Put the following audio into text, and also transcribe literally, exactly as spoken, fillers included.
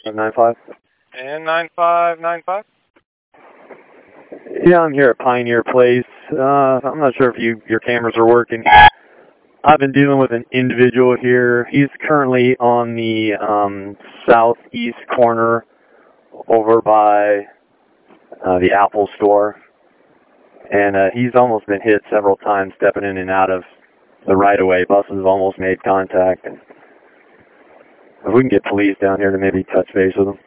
nine five. And nine five nine five? Yeah, I'm here at Pioneer Place. Uh, I'm not sure if you your cameras are working. I've been dealing with an individual here. He's currently on the um, southeast corner over by uh, the Apple store. And uh, he's almost been hit several times stepping in and out of the right-of-way. Buses have almost made contact. If we can get police down here to maybe touch base with him.